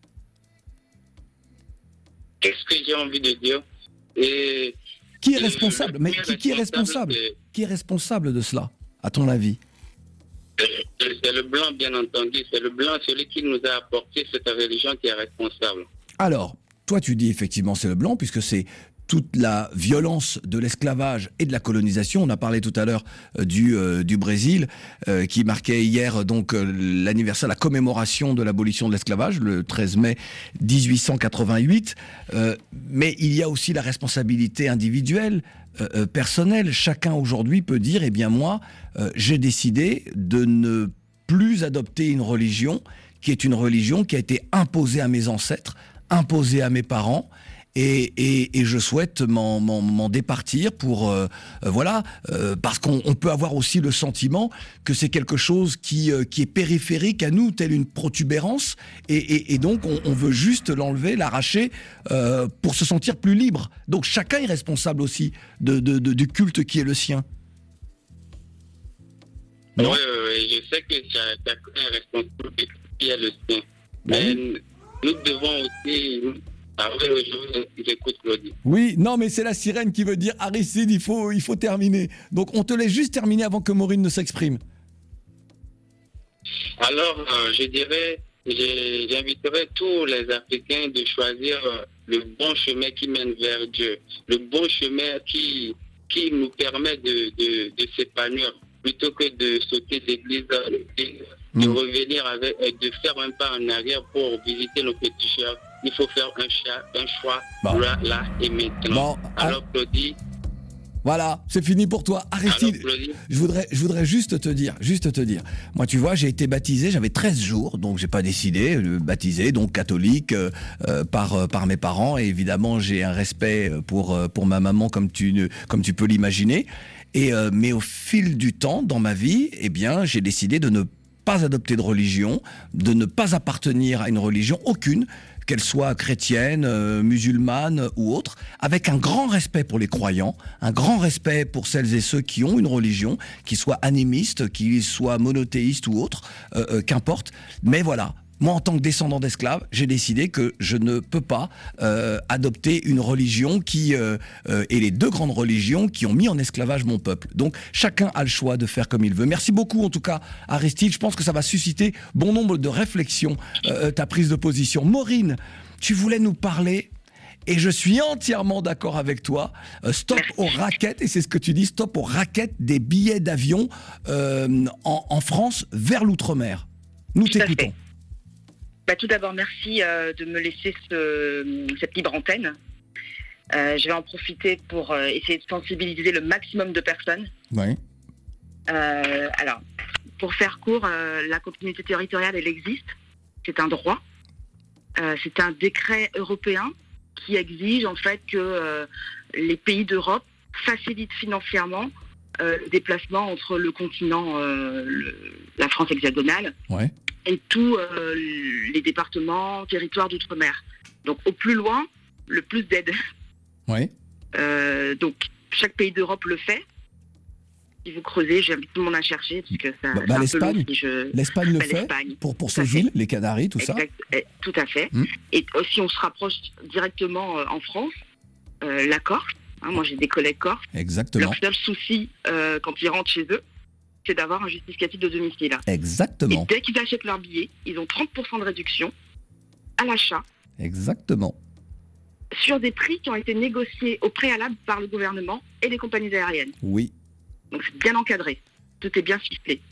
Qu'est-ce que j'ai envie de dire? Et qui est responsable? Mais qui, qui est responsable? De... Qui est responsable de cela, à ton avis? C'est le blanc, bien entendu. C'est le blanc, celui qui nous a apporté cette religion, qui est responsable. Alors, toi, tu dis effectivement c'est le blanc, puisque c'est toute la violence de l'esclavage et de la colonisation. On a parlé tout à l'heure euh, du, euh, du Brésil, euh, qui marquait hier donc euh, l'anniversaire, la commémoration de l'abolition de l'esclavage, le treize mai dix-huit cent quatre-vingt-huit. Euh, mais il y a aussi la responsabilité individuelle, euh, euh, personnelle. Chacun aujourd'hui peut dire, eh bien moi, euh, j'ai décidé de ne plus adopter une religion qui est une religion qui a été imposée à mes ancêtres, imposée à mes parents. Et, et, et je souhaite m'en, m'en, m'en départir pour euh, euh, voilà euh, parce qu'on on peut avoir aussi le sentiment que c'est quelque chose qui euh, qui est périphérique à nous, telle une protubérance, et, et, et donc on, on veut juste l'enlever, l'arracher euh, pour se sentir plus libre. Donc chacun est responsable aussi de, de, de du culte qui est le sien. Oui, oui, je sais que chacun est responsable du culte qui est le sien, mais oui. Nous devons aussi... Ah oui, je j'écoute Claudie. Oui, non, mais c'est la sirène qui veut dire Aristide, il faut, il faut terminer. Donc on te laisse juste terminer avant que Maureen ne s'exprime. Alors, euh, je dirais, j'inviterai tous les Africains de choisir euh, le bon chemin qui mène vers Dieu, le bon chemin qui, qui nous permet de, de, de s'épanouir, plutôt que de sauter d'église à l'église, de mmh. revenir avec, de faire un pas en arrière pour visiter nos féticheurs. Il faut faire un, choix, un choix bon. là, là et maintenant. Bon, alors, Claudie. Voilà, c'est fini pour toi. Aristide, alors, je voudrais, je voudrais juste te dire, juste te dire. Moi, tu vois, j'ai été baptisé, j'avais treize jours, donc j'ai pas décidé, euh, baptisé, donc catholique, euh, euh, par, euh, par mes parents. Et évidemment, j'ai un respect pour, euh, pour ma maman, comme tu, comme tu peux l'imaginer. Et, euh, mais au fil du temps, dans ma vie, eh bien, j'ai décidé de ne pas adopter de religion, de ne pas appartenir à une religion, aucune, qu'elle soit chrétienne, euh, musulmane ou autre, avec un grand respect pour les croyants, un grand respect pour celles et ceux qui ont une religion, qui soient animistes, qui soient monothéistes ou autres, euh, euh, qu'importe. Mais voilà, moi en tant que descendant d'esclaves, j'ai décidé que je ne peux pas euh, adopter une religion qui euh, euh, et les deux grandes religions qui ont mis en esclavage mon peuple. Donc chacun a le choix de faire comme il veut. Merci beaucoup en tout cas Aristide, je pense que ça va susciter bon nombre de réflexions, euh, ta prise de position. Maureen, tu voulais nous parler, et je suis entièrement d'accord avec toi, euh, stop aux raquettes, et c'est ce que tu dis, stop aux raquettes des billets d'avion euh, en, en France vers l'outre-mer. Nous t'écoutons. Bah, tout d'abord, merci euh, de me laisser ce, cette libre antenne. Euh, je vais en profiter pour euh, essayer de sensibiliser le maximum de personnes. Oui. Euh, alors, pour faire court, euh, la continuité territoriale, elle existe. C'est un droit. Euh, c'est un décret européen qui exige en fait que euh, les pays d'Europe facilite financièrement euh, le déplacement entre le continent, euh, le, la France hexagonale, ouais. et tous euh, les départements, territoires d'outre-mer. Donc au plus loin, le plus d'aide. Ouais. Euh, donc chaque pays d'Europe le fait. Si vous creusez, j'invite tout le monde à chercher parce que ça. Bah, bah, l'Espagne, si je... l'Espagne le bah, fait l'Espagne, pour pour ces îles, les Canaries, tout exact, ça. eh, tout à fait. Mmh. Et si on se rapproche directement euh, en France, euh, la Corse. Hein, moi, j'ai des collègues corses. Exactement. Leur seul souci euh, quand ils rentrent chez eux, c'est d'avoir un justificatif de domicile. Exactement. Et dès qu'ils achètent leur billet, ils ont trente pour cent de réduction à l'achat. Exactement. Sur des prix qui ont été négociés au préalable par le gouvernement et les compagnies aériennes. Oui. Donc c'est bien encadré. Tout est bien ficelé.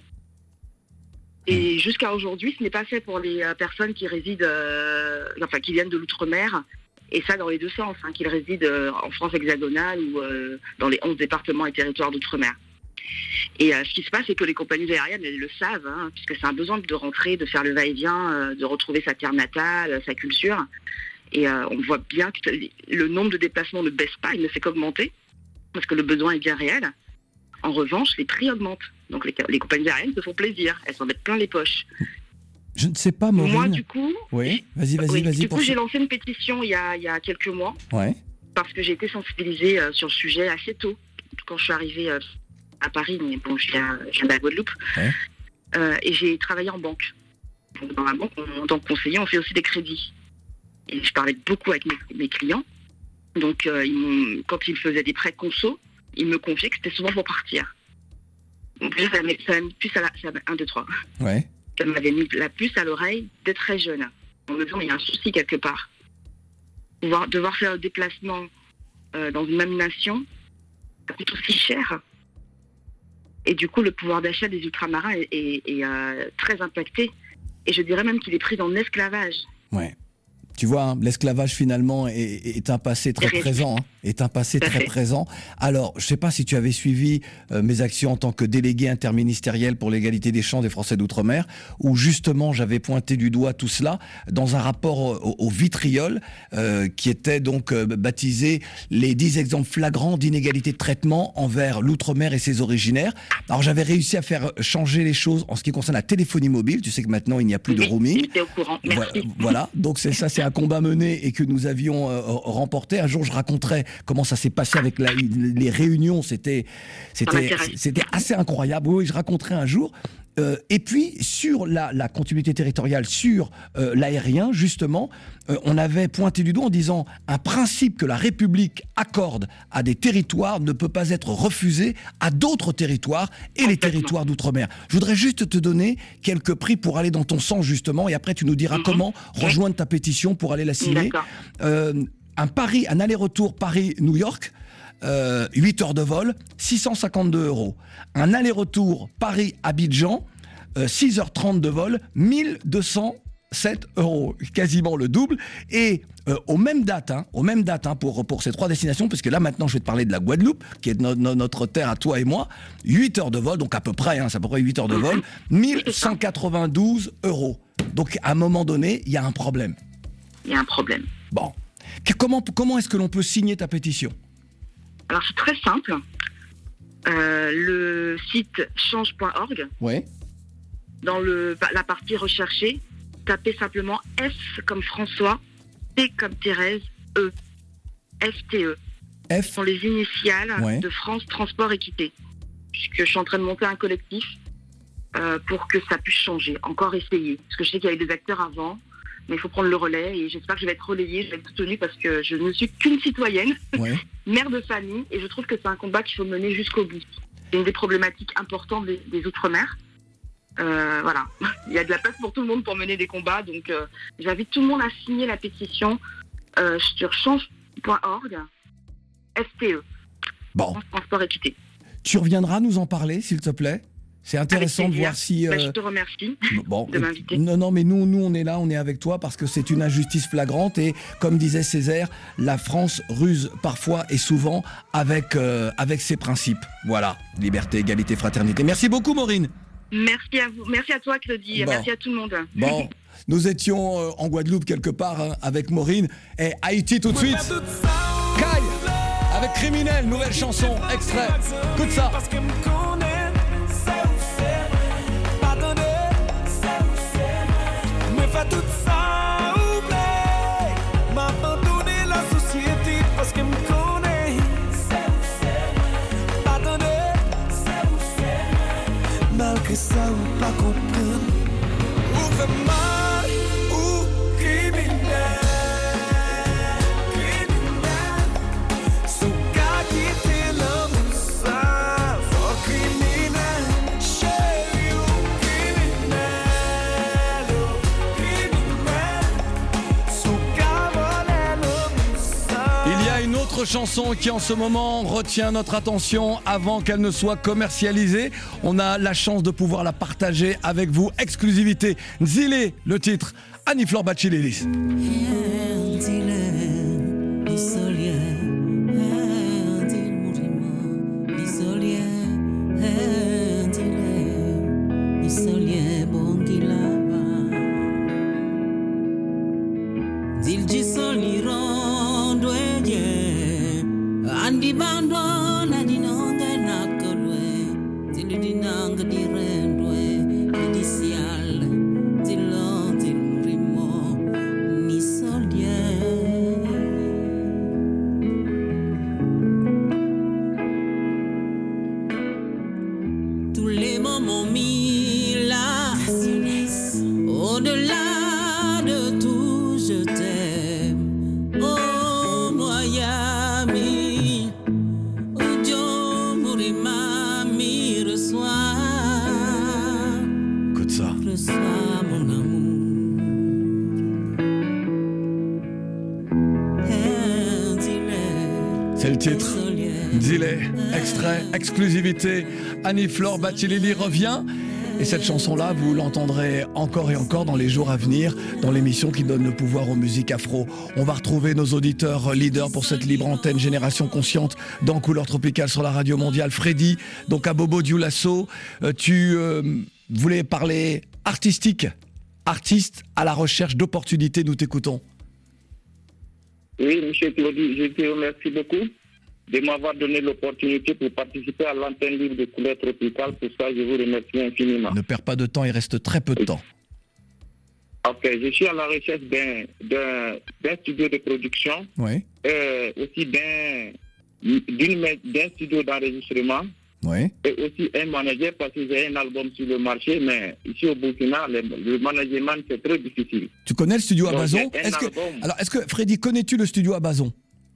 Et mmh. jusqu'à aujourd'hui, ce n'est pas fait pour les euh, personnes qui résident, euh, enfin qui viennent de l'outre-mer, et ça dans les deux sens, hein, qu'ils résident euh, en France hexagonale ou euh, dans les onze départements et territoires d'outre-mer. Et euh, ce qui se passe, c'est que les compagnies aériennes, elles le savent, hein, puisque c'est un besoin de rentrer, de faire le va-et-vient, euh, de retrouver sa terre natale, sa culture. Et euh, on voit bien que le nombre de déplacements ne baisse pas, il ne fait qu'augmenter, parce que le besoin est bien réel. En revanche, les prix augmentent. Donc les, les compagnies aériennes se font plaisir, elles s'en mettent plein les poches. Je ne sais pas, Maureen. Moi, du coup, oui, vas-y, vas-y, oui, vas-y. Du coup, pour... j'ai lancé une pétition il y a, il y a quelques mois, ouais. parce que j'ai été sensibilisée euh, sur le sujet assez tôt, quand je suis arrivée euh, à Paris, mais bon, je viens, je viens de la Guadeloupe, ouais. euh, et j'ai travaillé en banque. Donc, dans la banque, en tant que conseiller, on fait aussi des crédits. Et je parlais beaucoup avec mes, mes clients. Donc, euh, ils m'ont, quand ils faisaient des prêts conso, ils me confiaient que c'était souvent pour partir. Donc, ça m'a mis plus à la... un, deux, trois. Ouais. Ça m'avait mis la puce à l'oreille dès très jeune. En me disant, il y a un souci quelque part. Devoir, devoir faire le déplacement euh, dans une même nation, ça coûte aussi cher. Et du coup, le pouvoir d'achat des ultramarins est, est, est euh, très impacté. Et je dirais même qu'il est pris en esclavage. Ouais. Tu vois, hein, l'esclavage finalement est, est un passé très présent, hein, est un passé très présent. Alors, je ne sais pas si tu avais suivi euh, mes actions en tant que délégué interministériel pour l'égalité des chances des Français d'outre-mer, où justement j'avais pointé du doigt tout cela dans un rapport au, au vitriol euh, qui était donc euh, baptisé les dix exemples flagrants d'inégalité de traitement envers l'outre-mer et ses originaires. Alors, j'avais réussi à faire changer les choses en ce qui concerne la téléphonie mobile. Tu sais que maintenant il n'y a plus de roaming. J'étais au courant. Merci. Voilà, donc c'est ça, c'est un combat mené et que nous avions euh, remporté. Un jour, je raconterai comment ça s'est passé avec la, les réunions. C'était, c'était, c'était assez incroyable. Oui, je raconterai un jour. Euh, et puis, sur la, la continuité territoriale, sur euh, l'aérien, justement, euh, on avait pointé du doigt en disant un principe que la République accorde à des territoires ne peut pas être refusé à d'autres territoires et les territoires d'outre-mer. Je voudrais juste te donner quelques prix pour aller dans ton sens, justement, et après tu nous diras mm-hmm. comment rejoindre ta pétition pour aller la signer. Euh, un Paris, un aller-retour Paris-New York, Euh, huit heures de vol, six cent cinquante-deux euros. Un aller-retour Paris-Abidjan, euh, six heures trente de vol, mille deux cent sept euros. Quasiment le double. Et euh, aux mêmes dates, hein, aux mêmes dates hein, pour, pour ces trois destinations, parce que là maintenant je vais te parler de la Guadeloupe, qui est no, no, notre terre à toi et moi, huit heures de vol, donc à peu près, hein, c'est à peu près huit heures de vol, mille cent quatre-vingt-douze euros. Donc à un moment donné, il y a un problème. Il y a un problème. Bon. Comment, comment est-ce que l'on peut signer ta pétition ? Alors, c'est très simple. Euh, le site change point org. Ouais. Dans le, la partie recherchée, tapez simplement F comme François, T comme Thérèse, E. F T E. F. Ce sont les initiales ouais. de France Transport Équité. Puisque je suis en train de monter un collectif euh, pour que ça puisse changer. Encore essayer. Parce que je sais qu'il y avait des acteurs avant. Mais il faut prendre le relais et j'espère que je vais être relayée, je vais être soutenue parce que je ne suis qu'une citoyenne, ouais. mère de famille, et je trouve que c'est un combat qu'il faut mener jusqu'au bout. C'est une des problématiques importantes des, des Outre-mer. Euh, voilà, il y a de la place pour tout le monde pour mener des combats, donc euh, j'invite tout le monde à signer la pétition euh, sur change point org, F T E. Bon. Transport équité. Tu reviendras nous en parler, s'il te plaît ? C'est intéressant de voir si... Euh... Bah, je te remercie bon, de m'inviter. Non, non, mais nous, nous, on est là, on est avec toi parce que c'est une injustice flagrante et comme disait Césaire, la France ruse parfois et souvent avec, euh, avec ses principes. Voilà, liberté, égalité, fraternité. Merci beaucoup, Maureen. Merci à vous. Merci à toi, Claudie. Bon. Merci à tout le monde. Bon, nous étions euh, en Guadeloupe quelque part hein, avec Maureen et Haïti tout de suite. Caille. avec Criminel, nouvelle chanson, extrait. Écoute ça. Tout ça oublie, m'abandonner la société parce qu'elle me connaît. Pardonner, malgré ça ou pas comprendre. Ou vraiment, ou criminel. Criminel, sous cas qui était l'homme, ça, faut criminel. Chérie, ou criminel. Il y a une autre chanson qui en ce moment retient notre attention avant qu'elle ne soit commercialisée. On a la chance de pouvoir la partager avec vous. Exclusivité. Nzile, le titre. Annie-Flore Bachileli. Andi bando na dinonga na kolwe Tilu dinanga di rendwe Judicial Tilon til murimo Ni solien Tous les moments mis là Au-delà de tout je t'aime Oh Miami Écoute ça. C'est le titre. Nzile, extrait, exclusivité. Annie-Flore Bachileli revient. Et cette chanson-là, vous l'entendrez encore et encore dans les jours à venir, dans l'émission qui donne le pouvoir aux musiques afro. On va retrouver nos auditeurs leaders pour cette libre antenne Génération Consciente dans Couleur Tropicale sur la radio mondiale. Freddy, donc à Bobo Dioulasso, euh, tu euh, voulais parler artistique, artiste à la recherche d'opportunités, nous t'écoutons. Oui, M. Claudie, je te remercie beaucoup de m'avoir donné l'opportunité pour participer à l'antenne libre de Couleur Tropicale. Pour ça, je vous remercie infiniment. Ne perds pas de temps, il reste très peu de temps. Ok, je suis à la recherche d'un, d'un, d'un studio de production, oui. euh, aussi d'un, d'une, d'un studio d'enregistrement, oui. et aussi un manager parce que j'ai un album sur le marché, mais ici au Burkina, le, le management c'est très difficile. Tu connais le studio à Donc, Bazon est-ce que, Alors, est-ce que, Freddy, connais-tu le studio à Bazon?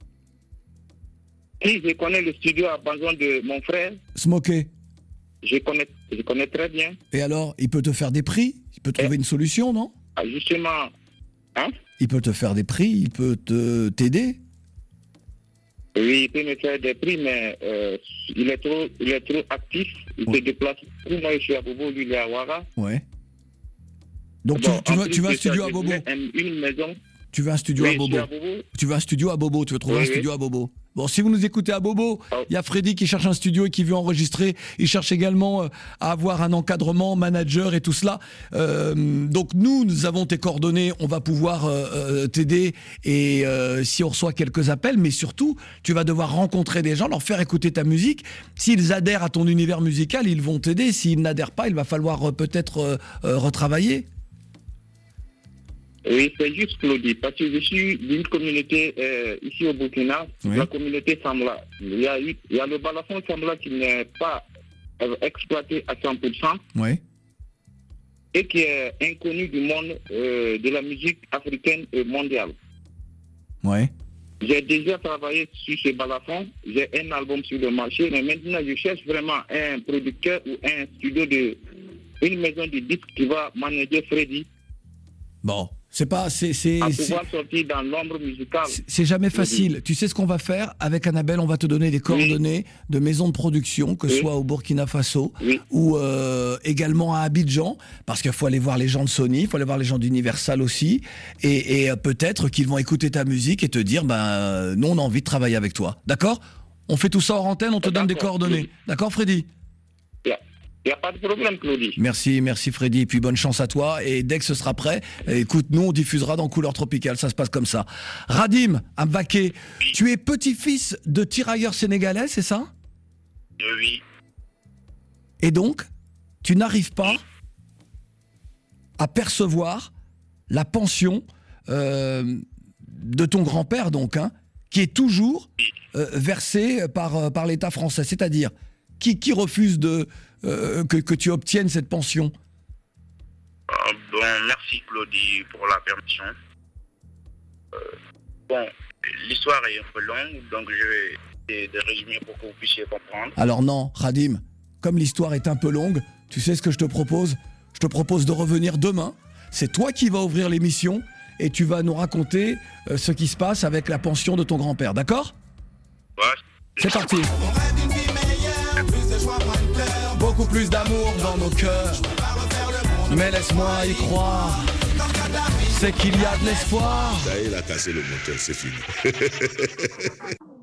Oui, je connais le studio à Bazon de mon frère. Smokey. Je connais, je connais très bien. Et alors, il peut te faire des prix? Il peut trouver et, une solution, non? ah, Justement, hein? Il peut te faire des prix, il peut te, t'aider? Oui, il peut me faire des prix, mais euh, il, est trop, il est trop actif. Il ouais. se déplace. Moi, je suis à Bobo, lui, il est à Ouara. Ouais. Donc, bon, tu, tu, veux, tu veux un studio ça, à Bobo? Une maison. Tu veux un studio oui, à Bobo. à Bobo Tu veux un studio à Bobo, tu veux trouver oui, un studio oui. à Bobo. Bon, si vous nous écoutez à Bobo, il oh. y a Freddy qui cherche un studio et qui veut enregistrer. Il cherche également euh, à avoir un encadrement, manager et tout cela. Euh, donc nous, nous avons tes coordonnées, on va pouvoir euh, t'aider et euh, si on reçoit quelques appels, mais surtout, tu vas devoir rencontrer des gens, leur faire écouter ta musique. S'ils adhèrent à ton univers musical, ils vont t'aider. S'ils n'adhèrent pas, il va falloir euh, peut-être euh, euh, retravailler. Oui, c'est juste Claudie, parce que je suis d'une communauté euh, ici au Burkina, oui. La communauté Sambla. Il y a, eu, il y a le balafon Sambla qui n'est pas euh, exploité à cent pour cent oui. et qui est inconnu du monde euh, de la musique africaine et mondiale. Oui. J'ai déjà travaillé sur ce balafon, j'ai un album sur le marché, mais maintenant je cherche vraiment un producteur ou un studio de une maison de disques qui va manager Freddy. Bon. C'est pas, c'est, c'est, à pouvoir c'est, sortir dans l'ombre musicale. C'est, c'est jamais facile. Tu sais ce qu'on va faire avec Annabelle? On va te donner des coordonnées oui. de maisons de production, que ce oui. soit au Burkina Faso oui. ou euh, également à Abidjan, parce qu'il faut aller voir les gens de Sony, il faut aller voir les gens d'Universal aussi, et, et euh, peut-être qu'ils vont écouter ta musique et te dire, ben euh, nous on a envie de travailler avec toi. D'accord? On fait tout ça hors antenne, on te D'accord. donne des coordonnées. Oui. D'accord, Freddy? Yeah. Il n'y a pas de problème, Claudie. Merci, merci Freddy, et puis bonne chance à toi. Et dès que ce sera prêt, écoute, nous on diffusera dans Couleur Tropicale, ça se passe comme ça. Radim Ambaké, tu es petit-fils de tirailleurs sénégalais, c'est ça? Oui. Et donc, tu n'arrives pas à percevoir la pension euh, de ton grand-père, donc, hein, qui est toujours euh, versée par, par l'État français, c'est-à-dire qui, qui refuse de... Euh, que, que tu obtiennes cette pension. Euh, bon, merci Claudie pour la permission. Euh, bon, l'histoire est un peu longue, donc je vais essayer de résumer pour que vous puissiez comprendre. Alors non, Radim, comme l'histoire est un peu longue, tu sais ce que je te propose? Je te propose de revenir demain. C'est toi qui vas ouvrir l'émission et tu vas nous raconter euh, ce qui se passe avec la pension de ton grand-père, d'accord? Ouais. C'est parti. Beaucoup plus d'amour dans nos cœurs. Mais laisse-moi y croire. C'est qu'il y a de l'espoir. Ça y est, il a cassé le moteur, c'est fini.